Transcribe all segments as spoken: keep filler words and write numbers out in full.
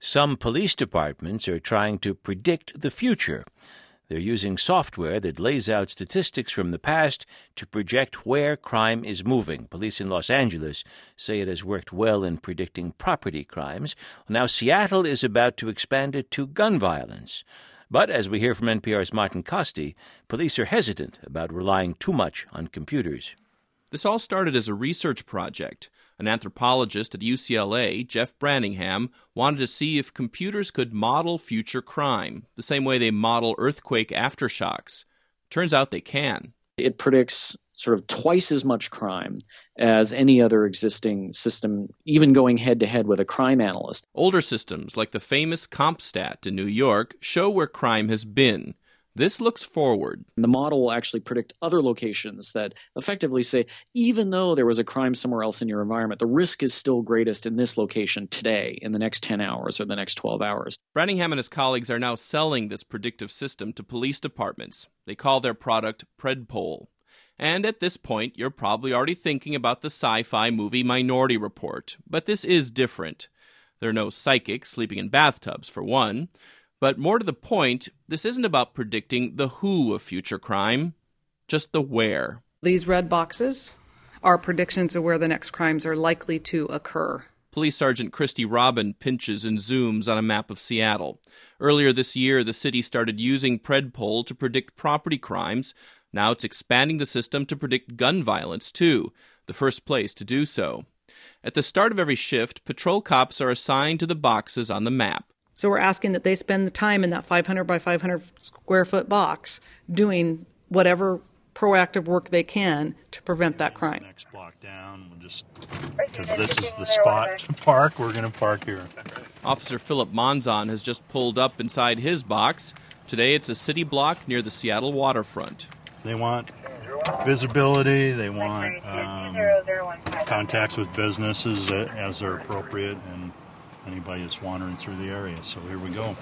Some police departments are trying to predict the future. They're using software that lays out statistics from the past to project where crime is moving. Police in Los Angeles say it has worked well in predicting property crimes. Now Seattle is about to expand it to gun violence. But as we hear from N P R's Martin Kaste, police are hesitant about relying too much on computers. This all started as a research project. An anthropologist at U C L A, Jeff Branningham, wanted to see if computers could model future crime, the same way they model earthquake aftershocks. Turns out they can. It predicts sort of twice as much crime as any other existing system, even going head-to-head with a crime analyst. Older systems, like the famous CompStat in New York, show where crime has been. This looks forward. The model will actually predict other locations that effectively say, even though there was a crime somewhere else in your environment, the risk is still greatest in this location today, in the next ten hours or the next twelve hours. Branningham and his colleagues are now selling this predictive system to police departments. They call their product PredPol. And at this point, you're probably already thinking about the sci-fi movie Minority Report. But this is different. There are no psychics sleeping in bathtubs, for one. But more to the point, this isn't about predicting the who of future crime, just the where. These red boxes are predictions of where the next crimes are likely to occur. Police Sergeant Christy Robin pinches and zooms on a map of Seattle. Earlier this year, the city started using PredPol to predict property crimes. Now it's expanding the system to predict gun violence, too, the first place to do so. At the start of every shift, patrol cops are assigned to the boxes on the map. So we're asking that they spend the time in that five hundred by five hundred square foot box doing whatever proactive work they can to prevent that crime. Next block down, we'll just, because this is the spot to park, we're going to park here. Officer Philip Monzon has just pulled up inside his box. Today it's a city block near the Seattle waterfront. They want visibility, they want um, contacts with businesses as they're appropriate, and anybody that's wandering through the area. So here we go.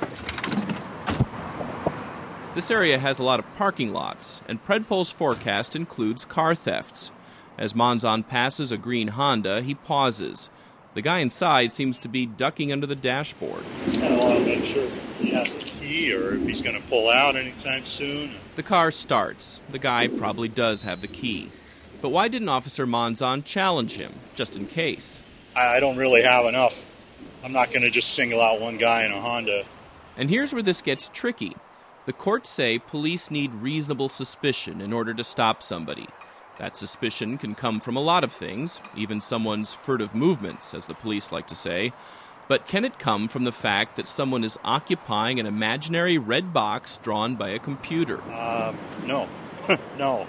This area has a lot of parking lots, and PredPol's forecast includes car thefts. As Monzon passes a green Honda, he pauses. The guy inside seems to be ducking under the dashboard. I don't want to make sure if he has the key or if he's going to pull out anytime soon. The car starts. The guy probably does have the key. But why didn't Officer Monzon challenge him, just in case? I don't really have enough. I'm not going to just single out one guy in a Honda. And here's where this gets tricky. The courts say police need reasonable suspicion in order to stop somebody. That suspicion can come from a lot of things, even someone's furtive movements, as the police like to say. But can it come from the fact that someone is occupying an imaginary red box drawn by a computer? Uh, no. no.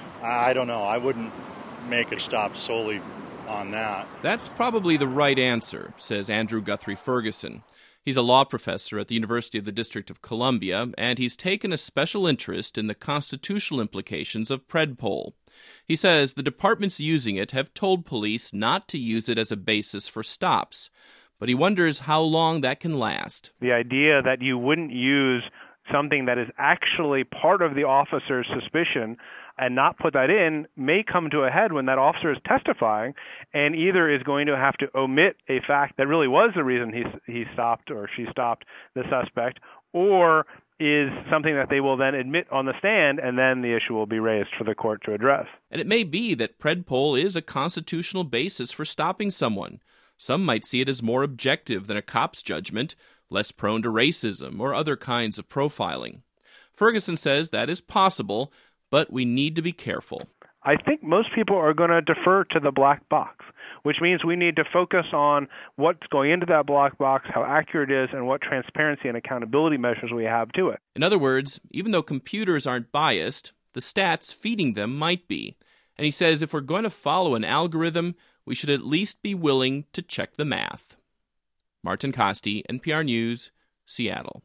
I don't know. I wouldn't make it stop solely on that. That's probably the right answer, says Andrew Guthrie Ferguson. He's a law professor at the University of the District of Columbia, and he's taken a special interest in the constitutional implications of PredPol. He says the departments using it have told police not to use it as a basis for stops, but he wonders how long that can last. The idea that you wouldn't use something that is actually part of the officer's suspicion and not put that in may come to a head when that officer is testifying and either is going to have to omit a fact that really was the reason he he stopped or she stopped the suspect, or is something that they will then admit on the stand, and then the issue will be raised for the court to address. And it may be that PredPol is a constitutional basis for stopping someone. Some might see it as more objective than a cop's judgment, less prone to racism or other kinds of profiling. Ferguson says that is possible, but we need to be careful. I think most people are going to defer to the black box, which means we need to focus on what's going into that black box, how accurate it is, and what transparency and accountability measures we have to it. In other words, even though computers aren't biased, the stats feeding them might be. And he says if we're going to follow an algorithm, we should at least be willing to check the math. Martin Kaste, N P R News, Seattle.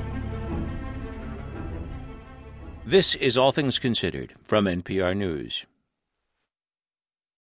This is All Things Considered from N P R News.